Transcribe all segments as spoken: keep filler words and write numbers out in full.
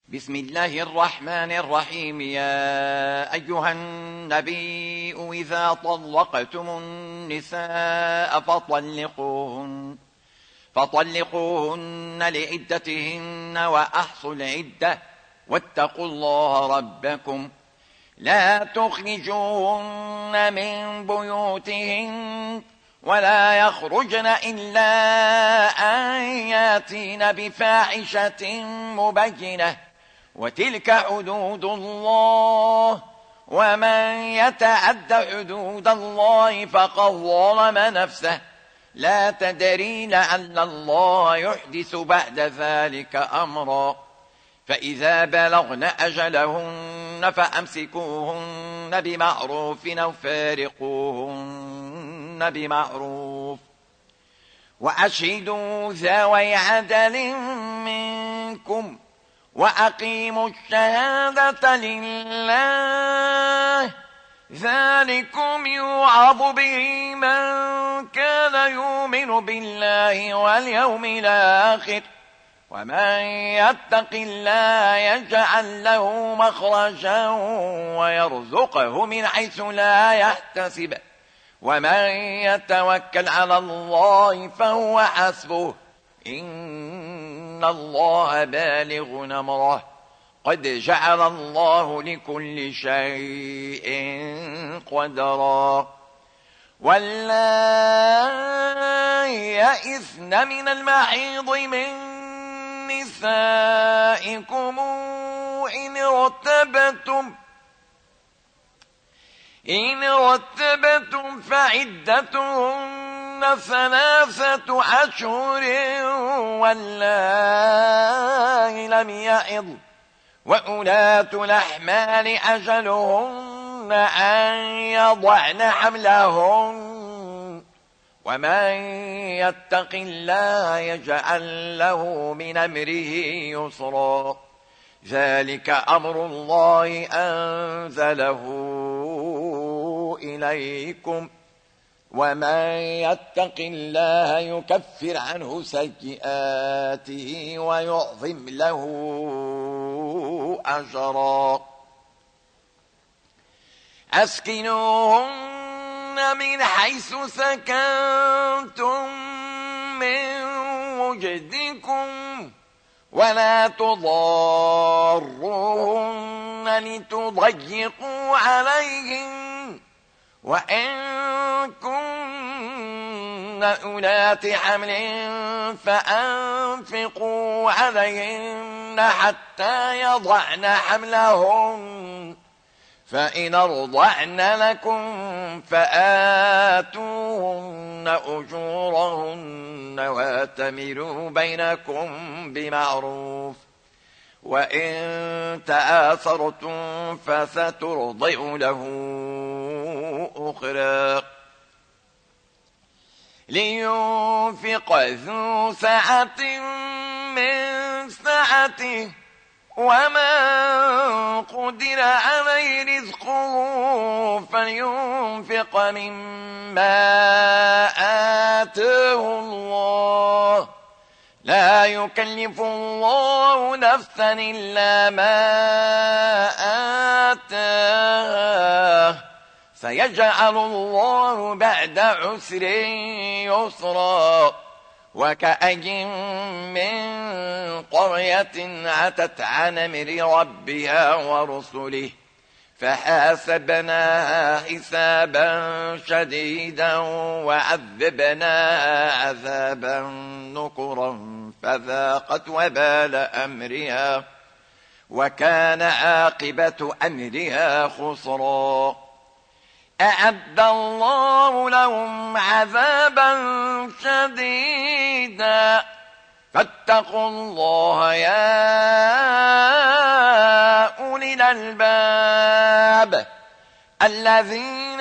بسم الله الرحمن الرحيم. يا أيها النبي إذا طلقتم النساء فطلقوهن, فطلقوهن لعدتهن وأحصوا العدة واتقوا الله ربكم لا تخرجوهن من بيوتهن ولا يخرجن إلا أن ياتين بفاحشة مبينة وتلك حدود الله ومن يتعد حدود الله فقد ظلم نفسه لا تدري لعل الله يحدث بعد ذلك أمرا. فإذا بلغن أجلهن فأمسكوهن بمعروف أو فارقوهن بمعروف وأشهدوا ذوي عدل منكم وأقيموا الشهادة لله ذلكم يوعظ به من كان يؤمن بالله واليوم الآخر ومن يتق الله يجعل له مخرجا ويرزقه من حيث لا يحتسب ومن يتوكل على الله فهو حسبه إن الله بالغ أمره قد جعل الله لكل شيء قدرا. واللائي يئسن من المحيض من نسائكم إن ارتبتم إن ارتبتم فعدتهن ثلاثة أشهر واللائي لم يحضن وأولاة الأحمال أجلهن أن يضعن حملهن ومن يتق الله يجعل له من أمره يسرا ذلك أمر الله أنزله إليكم ومن يتق الله يكفر عنه سيئاته ويعظم له أجرا. أسكنوهن من حيث سكنتم من وجدكم ولا تضاروهن لتضيقوا عليهن وإن كن أولات حمل فأنفقوا عليهن حتى يضعن حملهن فإن أرضعن لكم فآتوهن أجورهن واتمروا بينكم بمعروف وإن تآثرتم فسترضع له أخرى. لينفق ذو سعة من سعته ومن قدر عليه رزقه فلينفق مما آتاه الله لا يكلف الله نفسا إلا ما آتاه سيجعل الله بعد عسر يسرا. وكأي من قرية عتت عن أمر ربها ورسله فحاسبناها حسابا شديدا وعذبناها عذابا نكرا فذاقت وبال أمرها وكان عاقبة أمرها خسرا. أعد الله لهم عذابا شديدا فاتقوا الله يا أولي الألباب الذين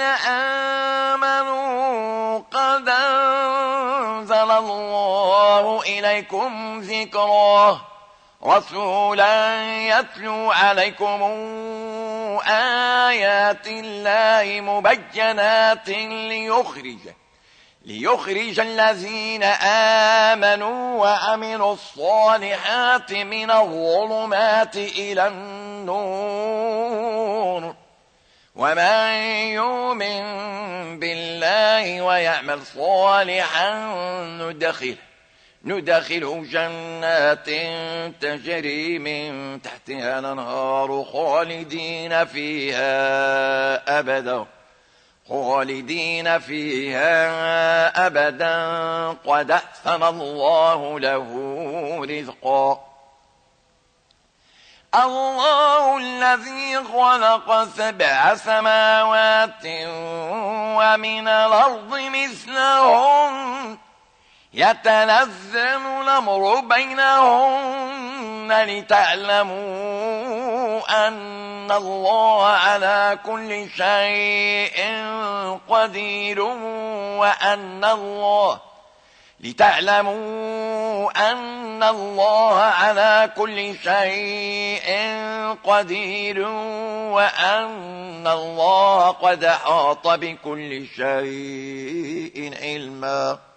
آمنوا قد أنزل الله إليكم ذكرا رسولا يتلو عليكم آيات الله مبينات ليخرج ليخرج الذين آمنوا وعملوا الصالحات من الظلمات إلى النور ومن يؤمن بالله ويعمل صالحا ندخله ندخله جنات تجري من تحتها الأنهار خالدين فيها أبدا خالدين فيها أبدا قد أحسن الله له رزقا. الله الذي خلق سبع سماوات ومن الأرض مثلهن يتنزل الأمر بينهن لتعلموا أن الله على كل شيء قدير وأن الله لتعلموا أن الله على كل شيء قدير وأن الله قد أحاط بكل شيء علما.